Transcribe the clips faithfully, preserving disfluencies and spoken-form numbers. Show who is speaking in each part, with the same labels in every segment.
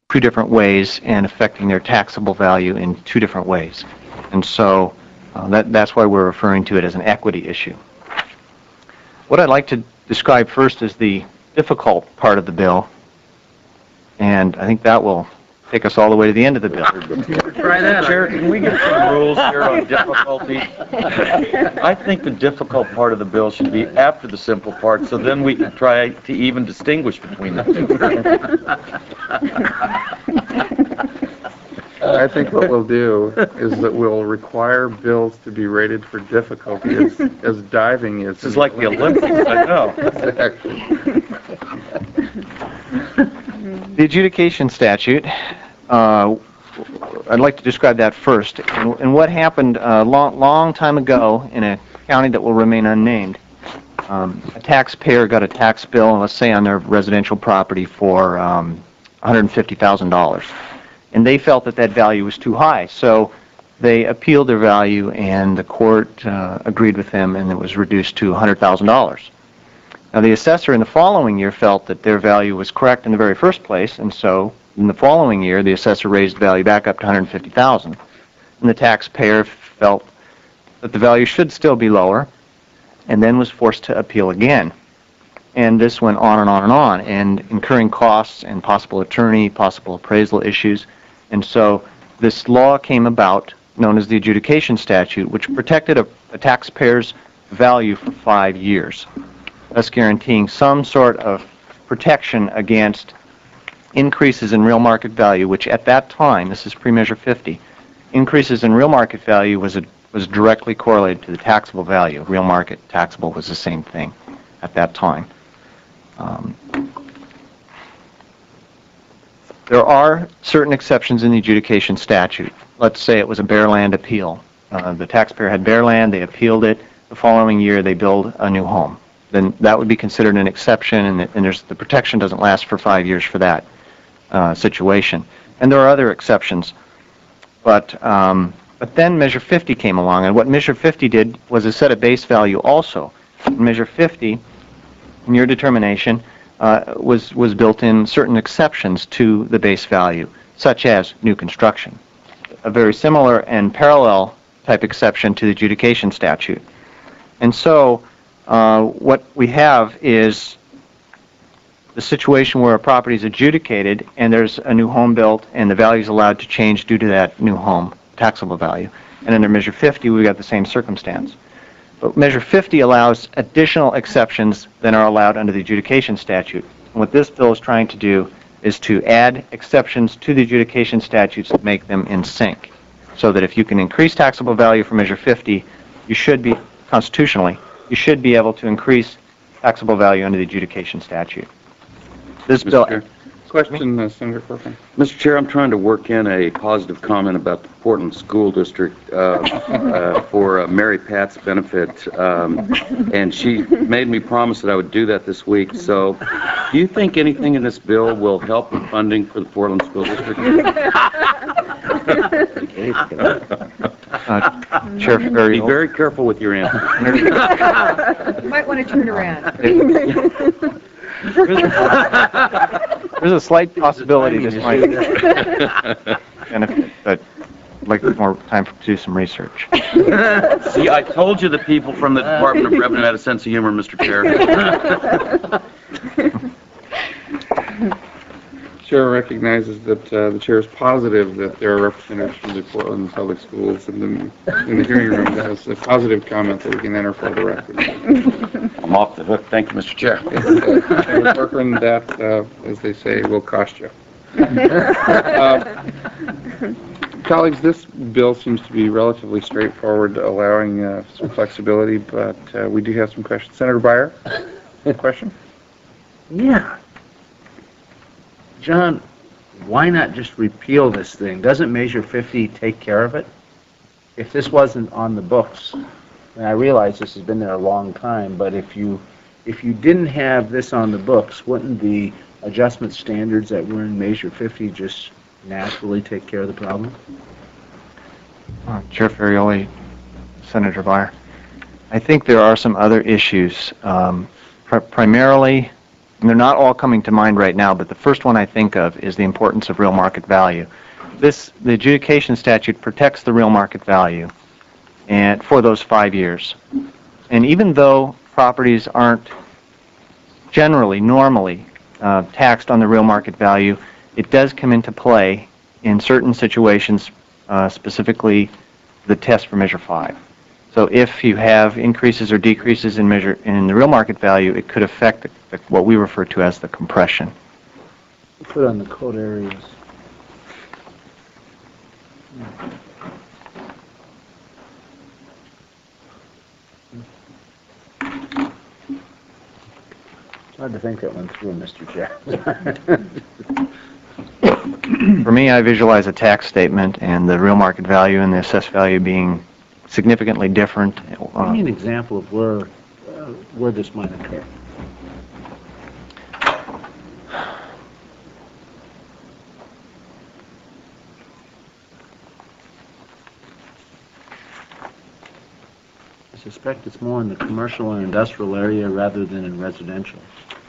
Speaker 1: two different ways and affecting their taxable value in two different ways. And so uh, that, that's why we're referring to it as an equity issue. What I'd like to describe first is the difficult part of the bill, and I think that will take us all the way to the end of the bill.
Speaker 2: Try that. Chair, can we get some rules here on difficulty? I think the difficult part of the bill should be after the simple part, so then we can try to even distinguish between the two.
Speaker 3: I think what we'll do is that we'll require bills to be rated for difficulty as, as diving is.
Speaker 2: This is like the Olympics, I know.
Speaker 3: Exactly.
Speaker 1: The adjudication statute, uh, I'd like to describe that first. And, and what happened a long, long time ago in a county that will remain unnamed, um, a taxpayer got a tax bill, let's say on their residential property, for um, one hundred fifty thousand dollars. And they felt that that value was too high. So they appealed their value, and the court uh, agreed with them, and it was reduced to one hundred thousand dollars. Now, the assessor in the following year felt that their value was correct in the very first place, and so in the following year, the assessor raised the value back up to one hundred fifty thousand dollars. And the taxpayer felt that the value should still be lower, and then was forced to appeal again. And this went on and on and on, and incurring costs and possible attorney, possible appraisal issues. And so this law came about, known as the adjudication statute, which protected a, a taxpayer's value for five years. Thus guaranteeing some sort of protection against increases in real market value, which at that time, this is pre-Measure fifty, increases in real market value was, a, was directly correlated to the taxable value. Real market, taxable was the same thing at that time. Um, there are certain exceptions in the adjudication statute. Let's say it was a bare land appeal. Uh, the taxpayer had bare land, they appealed it. The following year, they build a new home. Then that would be considered an exception, and, and there's, the protection doesn't last for five years for that uh, situation. And there are other exceptions. But, um, but then Measure fifty came along, and what Measure fifty did was it set a base value also. In Measure fifty, in your determination, uh, was, was built in certain exceptions to the base value, such as new construction. A very similar and parallel type exception to the adjudication statute. And so, Uh, what we have is the situation where a property is adjudicated and there's a new home built and the value is allowed to change due to that new home taxable value. And under Measure fifty, we've got the same circumstance. But Measure fifty allows additional exceptions than are allowed under the adjudication statute. And what this bill is trying to do is to add exceptions to the adjudication statutes to make them in sync. So that if you can increase taxable value for Measure fifty, you should be, constitutionally, you should be able to increase taxable value under the adjudication statute. This
Speaker 3: Mister
Speaker 1: bill...
Speaker 3: Chair. Question, uh, Senator Corcoran.
Speaker 2: Mister Chair, I'm trying to work in a positive comment about the Portland School District uh, uh, for uh, Mary Pat's benefit, um, and she made me promise that I would do that this week. So, do you think anything in this bill will help with funding for the Portland School District?
Speaker 1: Uh, Chair Ferriero.
Speaker 2: Be very careful with your answer.
Speaker 4: You might want to turn around.
Speaker 1: There's a slight possibility this might benefit, but I'd like more time to do some research.
Speaker 2: See, I told you the people from the Department of Revenue had a sense of humor, Mister Chair.
Speaker 3: Chair recognizes that uh, the chair is positive that there are representatives from the Portland Public Schools in the, in the hearing room that has a positive comment that we can enter for the record.
Speaker 2: I'm off the hook. Thank you, Mister Chair.
Speaker 3: Uh, Senator Corcoran, that, uh, as they say, will cost you. Uh, colleagues, this bill seems to be relatively straightforward, allowing uh, some flexibility, but uh, we do have some questions. Senator Beyer, question?
Speaker 5: Yeah. John, why not just repeal this thing? Doesn't Measure fifty take care of it? If this wasn't on the books, and I realize this has been there a long time, but if you if you didn't have this on the books, wouldn't the adjustment standards that were in Measure fifty just naturally take care of the problem?
Speaker 1: Uh, Chair Ferrioli, Senator Beyer, I think there are some other issues. Um, pr primarily, and they're not all coming to mind right now, but the first one I think of is the importance of real market value. This, the adjudication statute protects the real market value and for those five years. And even though properties aren't generally, normally, uh, taxed on the real market value, it does come into play in certain situations, uh, specifically the test for Measure five. So if you have increases or decreases in measure in the real market value, it could affect the, the, what we refer to as the compression.
Speaker 5: Put on the code areas. It's hard to think that one through, Mister Chair.
Speaker 1: For me, I visualize a tax statement and the real market value and the assessed value being significantly different.
Speaker 5: Give me
Speaker 1: Uh,
Speaker 5: an example of where, uh, where this might occur. I suspect it's more in the commercial or industrial area rather than in residential.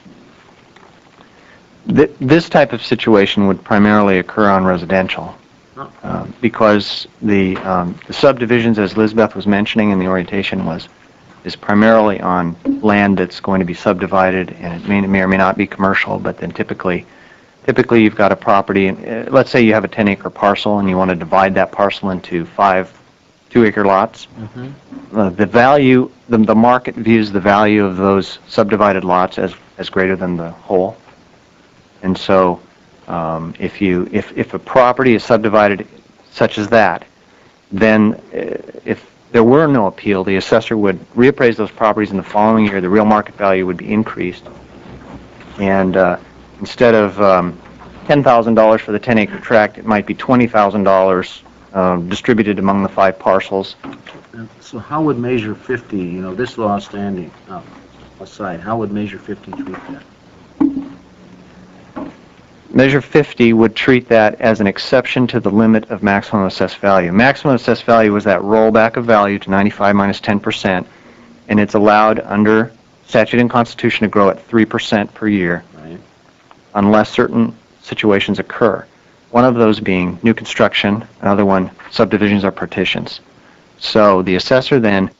Speaker 1: th- this type of situation would primarily occur on residential.
Speaker 5: Oh.
Speaker 1: Uh, because the, um, the subdivisions, as Lisbeth was mentioning in the orientation, was is primarily on land that's going to be subdivided, and it may, may or may not be commercial, but then typically, typically you've got a property, and uh, let's say you have a ten acre parcel and you want to divide that parcel into five two acre lots.
Speaker 5: Mm-hmm.
Speaker 1: Uh, the value, the, the market views the value of those subdivided lots as, as greater than the whole. And so, um, if you, if, if a property is subdivided such as that, then uh, if there were no appeal, the assessor would reappraise those properties in the following year. The real market value would be increased. And uh, instead of um, ten thousand dollars for the ten acre tract, it might be twenty thousand dollars uh, distributed among the five parcels.
Speaker 5: Uh, So how would Measure fifty, you know, this law standing uh, aside, how would Measure fifty treat that?
Speaker 1: Measure fifty would treat that as an exception to the limit of maximum assessed value. Maximum assessed value was that rollback of value to ninety-five minus ten percent, and it's allowed under statute and constitution to grow at three percent per year
Speaker 5: Right.
Speaker 1: unless certain situations occur. One of those being new construction, another one subdivisions or partitions. So the assessor then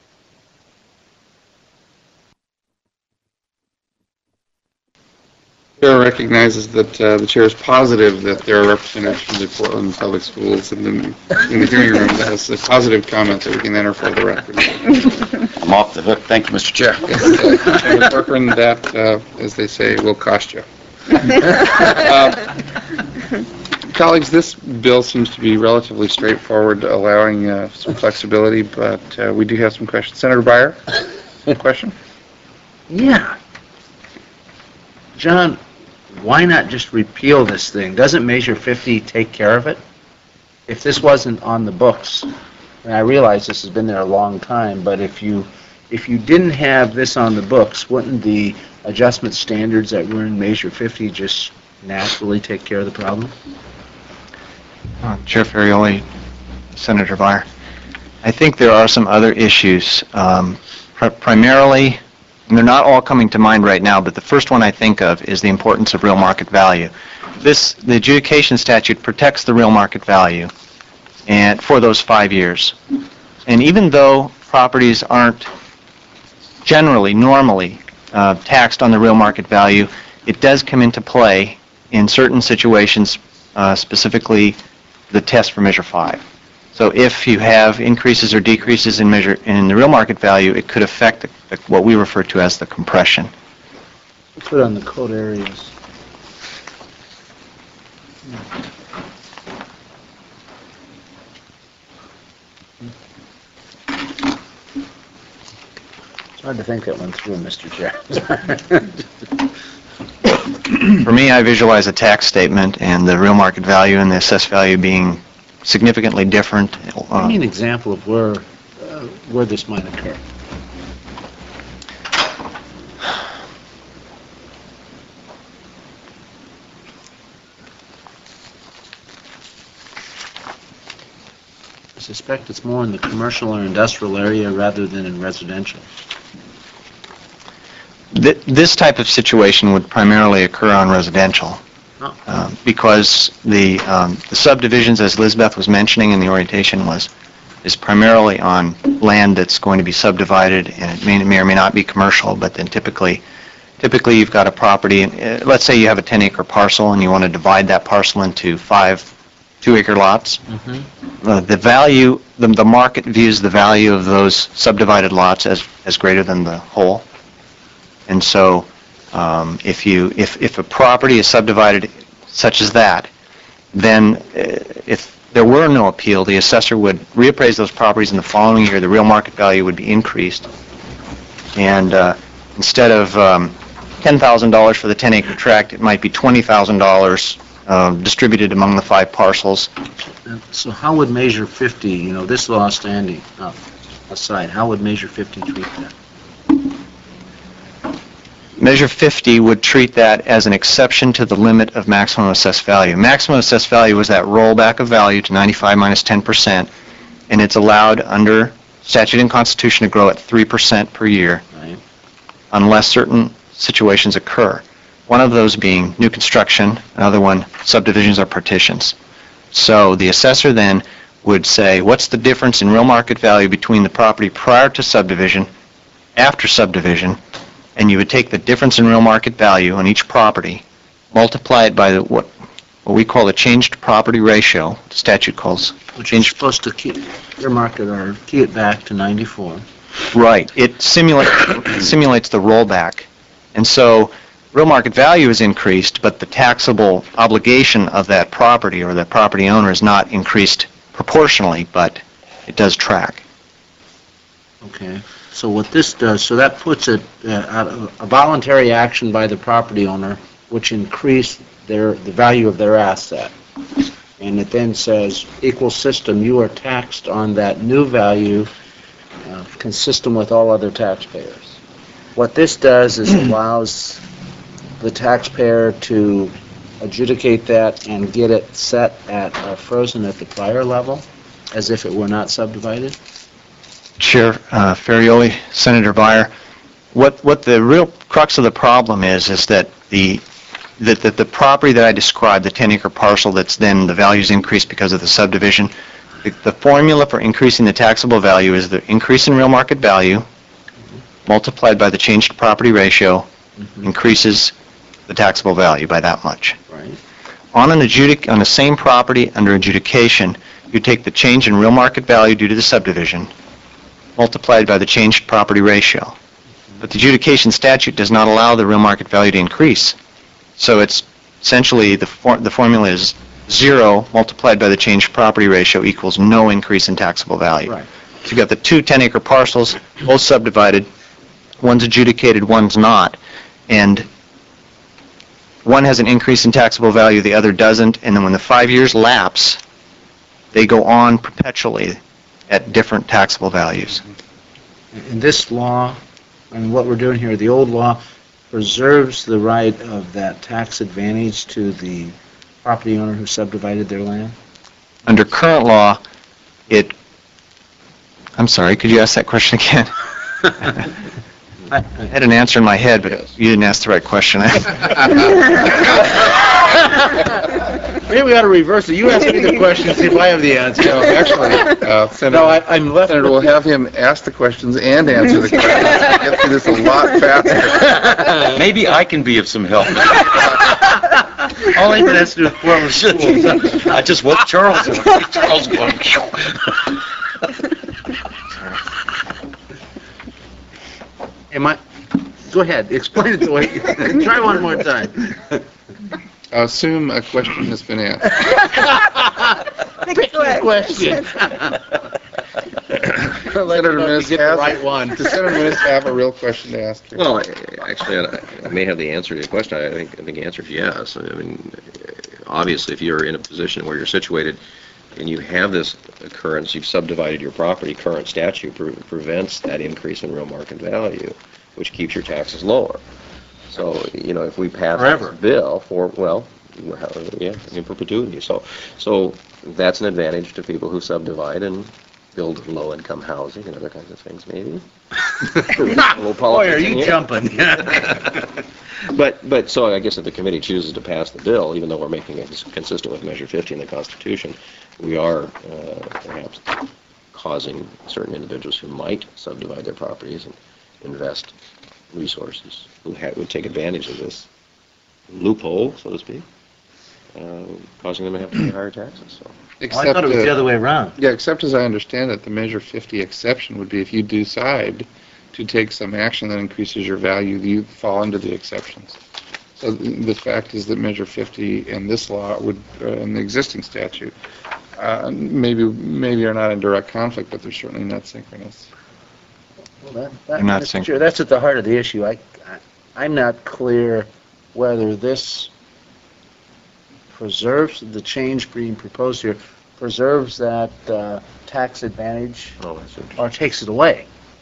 Speaker 3: Chair recognizes that uh, the chair is positive that there are representatives from the Portland Public Schools in the, in the hearing room. That is a positive comment that we can enter for the record.
Speaker 6: I'm off the hook. Thank you, Mister Chair.
Speaker 3: Chairman Corcoran, that, uh, as they say, will cost you. Uh, Colleagues, this bill seems to be relatively straightforward, allowing uh, some flexibility, but uh, we do have some questions. Senator Breyer, question?
Speaker 5: Yeah. John, why not just repeal this thing? Doesn't Measure fifty take care of it? If this wasn't on the books, and I realize this has been there a long time, but if you, if you didn't have this on the books, wouldn't the adjustment standards that were in Measure fifty just naturally take care of the problem?
Speaker 1: Uh, Chair Ferrioli, Senator Breyer, I think there are some other issues, um, pr- primarily, and they're not all coming to mind right now, but the first one I think of is the importance of real market value. This, the adjudication statute protects the real market value and for those five years. And even though properties aren't generally, normally uh, taxed on the real market value, it does come into play in certain situations, uh, specifically the test for Measure five. So if you have increases or decreases in measure in the real market value, it could affect the, the, what we refer to as the compression.
Speaker 5: Put on the code areas. It's hard to think that one through, Mister Chair.
Speaker 1: For me, I visualize a tax statement and the real market value and the assessed value being significantly different.
Speaker 5: Give
Speaker 1: Uh,
Speaker 5: me an example of where, uh, where this might occur. I suspect it's more in the commercial or industrial area rather than in residential.
Speaker 1: Th- This type of situation would primarily occur on residential,
Speaker 5: Oh.
Speaker 1: um, because the um, the subdivisions, as Lizbeth was mentioning in the orientation, was is primarily on land that's going to be subdivided, and it may, may or may not be commercial, but then typically, typically you've got a property, uh, let's say you have a ten acre parcel and you want to divide that parcel into five two acre lots. Uh, The value, the, the market views the value of those subdivided lots as, as greater than the whole. And so, um, if you, if, if a property is subdivided such as that, then uh, if there were no appeal, the assessor would reappraise those properties in the following year, the real market value would be increased. And uh, instead of um, ten thousand dollars for the ten acre tract, it might be twenty thousand dollars um, distributed among the five parcels.
Speaker 5: Uh, So how would Measure fifty, you know, this law standing uh, aside, how would Measure fifty treat that?
Speaker 1: Measure fifty would treat that as an exception to the limit of maximum assessed value. Maximum assessed value is that rollback of value to ninety-five minus ten percent, and it's allowed under statute and constitution to grow at three percent per year
Speaker 5: Right?
Speaker 1: unless certain situations occur. One of those being new construction, another one subdivisions or partitions. So the assessor then would say, what's the difference in real market value between the property prior to subdivision, after subdivision, and you would take the difference in real market value on each property, multiply it by the, what, what we call the changed property ratio, the statute calls.
Speaker 5: Which is supposed to keep your market or key it back to ninety-four.
Speaker 1: Right. It simulates, simulates the rollback. And so real market value is increased, but the taxable obligation of that property or that property owner is not increased proportionally, but it does track.
Speaker 5: Okay. So what this does, so that puts it, uh, out of a voluntary action by the property owner, which increased their, the value of their asset. And it then says, equal system, you are taxed on that new value, uh, consistent with all other taxpayers. What this does is allows the taxpayer to adjudicate that and get it set at, uh, frozen at the prior level, as if it were not subdivided.
Speaker 1: Chair uh, Ferrioli, Senator Byer, what what the real crux of the problem is is that the that, that the property that I described, the ten acre parcel that's then the value's increased because of the subdivision, the, the formula for increasing the taxable value is the increase in real market value multiplied by the changed property ratio increases the taxable value by that much.
Speaker 5: Right.
Speaker 1: On an adjudic on the same property under adjudication, you take the change in real market value due to the subdivision multiplied by the changed property ratio. But the adjudication statute does not allow the real market value to increase. So it's essentially the for, the formula is zero multiplied by the changed property ratio equals no increase in taxable value.
Speaker 5: Right.
Speaker 1: So you've got the two ten acre parcels, both subdivided, one's adjudicated, one's not, and one has an increase in taxable value, the other doesn't, and then when the five years lapse, they go on perpetually at different taxable values.
Speaker 5: In this law, and what we're doing here, the old law preserves the right of that tax advantage to the property owner who subdivided their land?
Speaker 1: Under current law, it, I'm sorry, could you ask that question again? I had an answer in my head, but you didn't ask the right question.
Speaker 5: Maybe we ought to reverse it. You ask me the question, see if I have the answer.
Speaker 3: No, actually, uh, Senator,
Speaker 5: No, I, I'm left.
Speaker 3: Senator, we'll have him ask the questions and answer the questions. We'll get through this a lot faster.
Speaker 6: Maybe I can be of some help.
Speaker 5: All I has to do with former schools.
Speaker 6: I just woke Charles up. Charles going,
Speaker 5: Am I, go ahead, explain it the way, try one more time.
Speaker 3: Assume a question has been asked.
Speaker 5: Pick a question.
Speaker 3: Senator Minis
Speaker 5: Get the
Speaker 3: has,
Speaker 5: right one.
Speaker 3: does Senator Minis have a real question to ask? here?
Speaker 7: Well, I- actually, I I may have the answer to your question. I think, I think the answer is yes. I mean, obviously, if you're in a position where you're situated and you have this occurrence, you've subdivided your property, current statute pre- prevents that increase in real market value, which keeps your taxes lower. So, you know, if we pass
Speaker 5: Forever.
Speaker 7: this bill for, well, yeah, in perpetuity. So, so that's an advantage to people who subdivide, and build low-income housing and other kinds of things, maybe. A little
Speaker 5: Boy, are
Speaker 7: politics in
Speaker 5: you
Speaker 7: here.
Speaker 5: jumping.
Speaker 7: But, but, so I guess if the committee chooses to pass the bill, even though we're making it consistent with Measure fifty in the Constitution, we are uh, perhaps causing certain individuals who might subdivide their properties and invest resources, who ha would take advantage of this loophole, so to speak, uh, causing them to have to pay higher taxes, so.
Speaker 5: Oh, I thought it was
Speaker 3: uh,
Speaker 5: the other way around.
Speaker 3: Yeah, except as I understand it, the Measure fifty exception would be if you decide to take some action that increases your value, you fall into the exceptions. So th- the fact is that Measure fifty and this law would, uh, and the existing statute, uh, maybe maybe are not in direct conflict, but they're certainly not synchronous.
Speaker 5: Well, that, that,
Speaker 1: They're not
Speaker 5: Mister
Speaker 1: sync-
Speaker 5: Chair, that's at the heart of the issue. I, I, I'm not clear whether this preserves, the change being proposed here, preserves that uh, tax advantage
Speaker 7: Oh, that's interesting.
Speaker 5: or takes it away.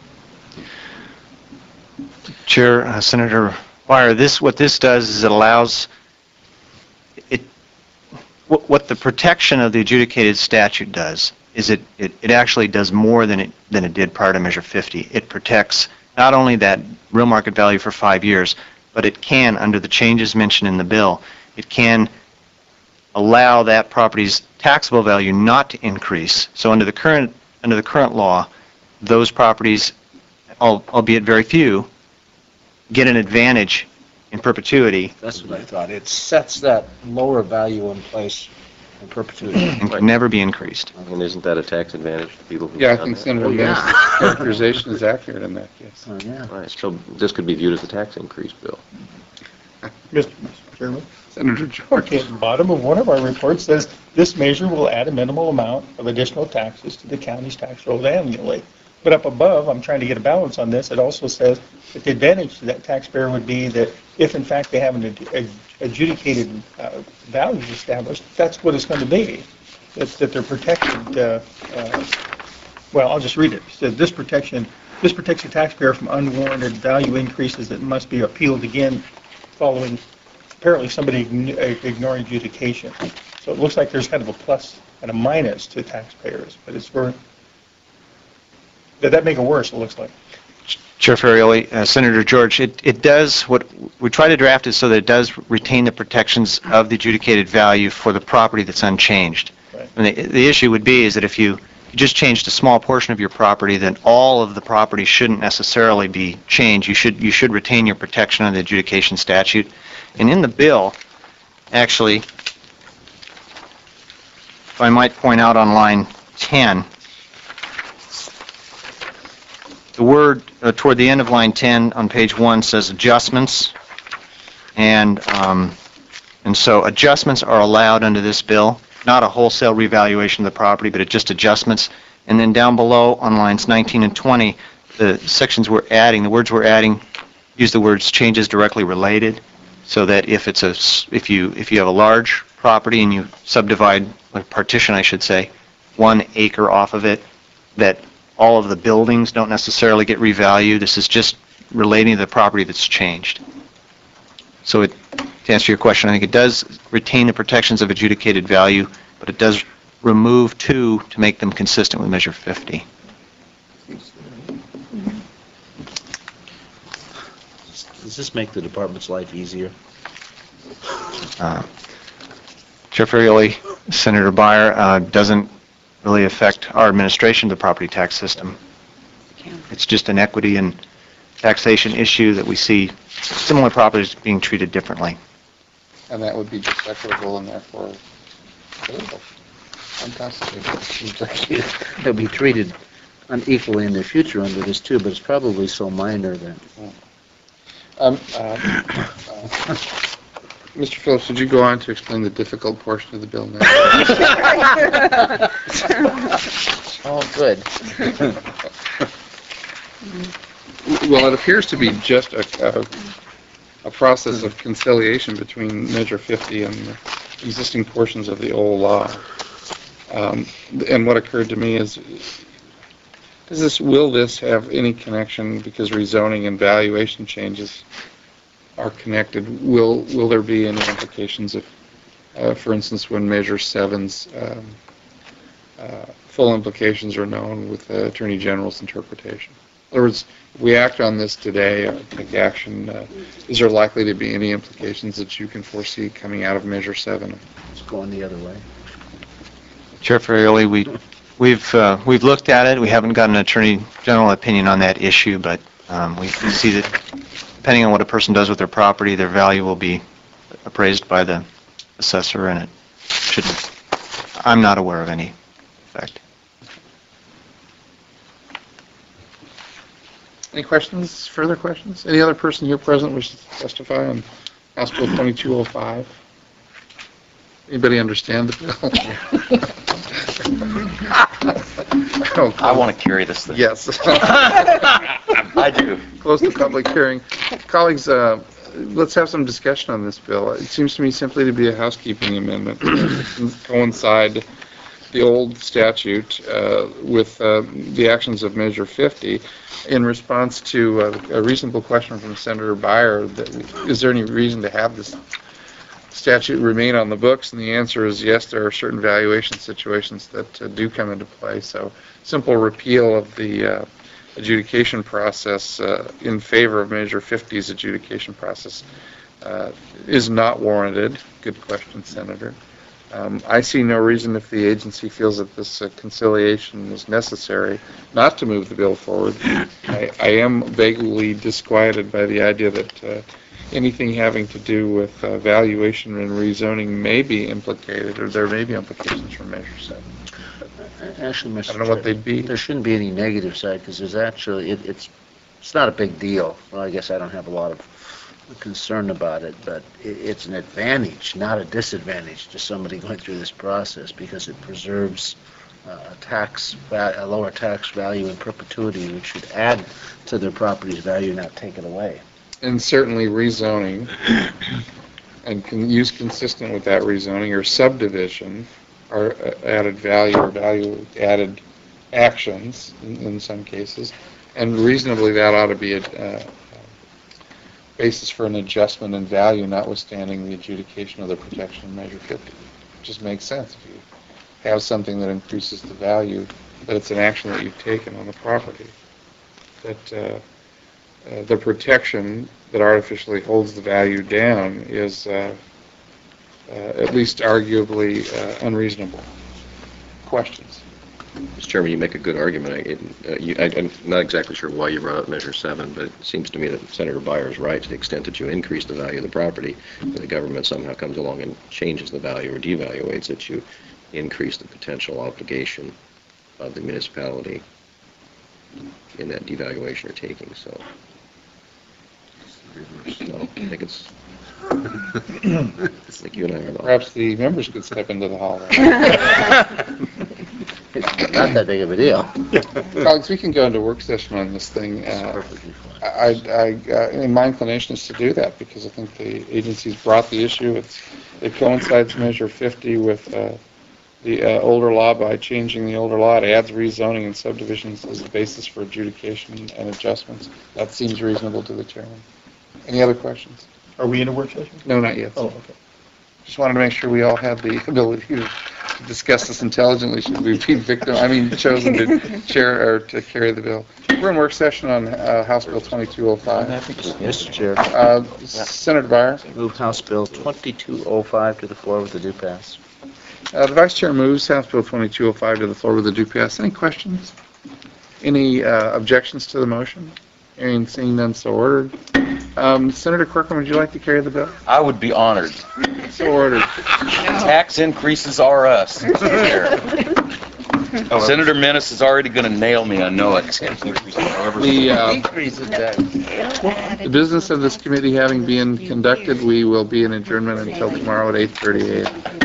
Speaker 1: Chair, uh, Senator Beyer, this, what this does is it allows, it, what what the protection of the adjudicated statute does is it, it, it actually does more than it, than it did prior to Measure fifty. It protects not only that real market value for five years, but it can, under the changes mentioned in the bill, it can allow that property's taxable value not to increase. So under the current, under the current law, those properties, al- albeit very few, get an advantage in perpetuity
Speaker 5: That's what I thought. It sets that lower value in place in perpetuity.
Speaker 1: and can never be increased.
Speaker 7: And isn't that a tax advantage to people who?
Speaker 3: Yeah, I think Senator
Speaker 5: Oh, yeah.
Speaker 3: Minnis' characterization is accurate in that case.
Speaker 5: Oh, yeah.
Speaker 7: Right, so this could be viewed as a tax increase bill.
Speaker 8: Mister Chairman,
Speaker 3: Senator George.
Speaker 8: okay, at the bottom of one of our reports says, this measure will add a minimal amount of additional taxes to the county's tax rolls annually. But up above, I'm trying to get a balance on this, it also says that the advantage to that taxpayer would be that if in fact they have an ad- adjudicated uh, value established, that's what it's going to be, that that they're protected. uh, uh, Well, I'll just read it. It says, this protection, this protects the taxpayer from unwarranted value increases that must be appealed again following apparently somebody ign- uh, ignoring adjudication. So it looks like there's kind of a plus and a minus to taxpayers, but it's for, did that make it worse, it looks like?
Speaker 1: Chair Ferrioli, uh, Senator George, it, it does, what we try to draft it so that it does retain the protections of the adjudicated value for the property that's unchanged.
Speaker 8: Right.
Speaker 1: And the, the issue would be is that if you, you just changed a small portion of your property, then all of the property shouldn't necessarily be changed. You should, you should retain your protection under the adjudication statute. And in the bill, actually, if I might point out on line ten, the word uh, toward the end of line ten on page one says adjustments, and um, and so adjustments are allowed under this bill, not a wholesale revaluation of the property, but it just adjustments. And then down below on lines nineteen and twenty, the sections we're adding, the words we're adding, use the words changes directly related, so that if it's a s- if you if you have a large property and you subdivide, like partition I should say, one acre off of it, that all of the buildings don't necessarily get revalued. This is just relating to the property that's changed. So it, to answer your question, I think it does retain the protections of adjudicated value, but it does remove two to make them consistent with Measure fifty.
Speaker 5: Does this make the department's life easier?
Speaker 1: Uh, Chair Ferrioli, Senator Beyer, uh, doesn't really affect our administration of the property tax system. It's just an equity and taxation issue that we see similar properties being treated differently.
Speaker 3: And that would be just equitable and therefore illegal, unconstitutional.
Speaker 5: Seems like you- they'll be treated unequally in the future under this too, but it's probably so minor that...
Speaker 3: Um, uh, uh, Mister Phillips, would you go on to explain the difficult portion of the bill now?
Speaker 5: Oh, good.
Speaker 3: Well, it appears to be just a, a, a process of conciliation between Measure fifty and the existing portions of the old law. Um, and what occurred to me is, does this, will this have any connection, because rezoning and valuation changes are connected? Will, will there be any implications if, uh, for instance, when Measure seven's um, uh, full implications are known with the Attorney General's interpretation. In other words, if we act on this today, or take action, uh, is there likely to be any implications that you can foresee coming out of Measure seven?
Speaker 5: It's going the other way.
Speaker 1: Chair Ferrioli, we, we've, uh, we've looked at it. We haven't got an Attorney General opinion on that issue, but um, we we see that depending on what a person does with their property, their value will be appraised by the assessor, and it shouldn't, I'm not aware of any effect.
Speaker 3: Any questions, further questions? Any other person here present wishes to testify on House Bill twenty-two oh five? Anybody understand the bill?
Speaker 6: I want to carry this thing.
Speaker 3: Yes.
Speaker 6: I do.
Speaker 3: Close the public hearing. Colleagues, uh, let's have some discussion on this bill. It seems to me simply to be a housekeeping amendment to coincide the old statute uh, with uh, the actions of Measure fifty. In response to uh, a reasonable question from Senator Beyer, that, is there any reason to have this statute remain on the books? And the answer is yes, there are certain valuation situations that uh, do come into play. So simple repeal of the uh, adjudication process uh, in favor of Measure fifty's adjudication process uh, is not warranted. Good question, Senator. Um, I see no reason, if the agency feels that this uh, conciliation is necessary, not to move the bill forward. I, I am vaguely disquieted by the idea that uh, anything having to do with uh, valuation and rezoning may be implicated, or there may be implications from Measure seven.
Speaker 5: Actually, Mister
Speaker 3: I don't know what
Speaker 5: Chair,
Speaker 3: they'd be.
Speaker 5: there shouldn't be any negative side, because there's actually, it, it's, it's not a big deal. Well, I guess I don't have a lot of concern about it, but it, it's an advantage, not a disadvantage to somebody going through this process, because it preserves uh, a tax, va- a lower tax value in perpetuity, which should add to their property's value, not take it away.
Speaker 3: And certainly rezoning, and can use consistent with that rezoning, or subdivision, are uh, added value or value added actions in, in some cases, and reasonably that ought to be a uh, basis for an adjustment in value, notwithstanding the adjudication of the protection of Measure fifty. It just makes sense. If you have something that increases the value, that it's an action that you've taken on the property. That uh, uh, the protection that artificially holds the value down is uh, uh, at least arguably uh, unreasonable. Questions?
Speaker 7: Mister Chairman, you make a good argument. I, it, uh, you, I, I'm not exactly sure why you brought up Measure seven, but it seems to me that Senator Beyer is right to the extent that you increase the value of the property, and the government somehow comes along and changes the value or devaluates it, you increase the potential obligation of the municipality in that devaluation or taking. So, so I think it's, I think you and I are the
Speaker 3: Perhaps the members could step into the hall.
Speaker 5: It's not that big of a deal.
Speaker 3: Colleagues, we can go into work session on this thing. Uh, I, I, uh, and my inclination is to do that, because I think the agency's brought the issue. It's, it coincides Measure fifty with uh, the uh, older law. By changing the older law, it adds rezoning and subdivisions as a basis for adjudication and adjustments. That seems reasonable to the chairman. Any other questions?
Speaker 8: Are we in a work session?
Speaker 3: No, not yet.
Speaker 8: Oh, okay.
Speaker 3: Just wanted to make sure we all have the ability to discuss this intelligently. Should we be victim, I mean, chosen to chair or to carry the bill? We're in work session on uh, House Bill twenty-two oh five.
Speaker 5: Mister Chair,
Speaker 3: Uh, Senator Beyer,
Speaker 5: move House Bill twenty-two oh five to the floor with a due pass.
Speaker 3: uh, the Vice Chair moves House Bill twenty-two oh five to the floor with a due pass. Any questions? Any uh, objections to the motion? Hearing, seeing none, so ordered. Um, Senator Corcoran, would you like to carry the bill?
Speaker 6: I would be honored.
Speaker 3: So ordered.
Speaker 6: Tax increases are us. Senator Menace is already going to nail me, I know it.
Speaker 3: The, uh, the business of this committee having been conducted, we will be in adjournment until tomorrow at eight thirty a m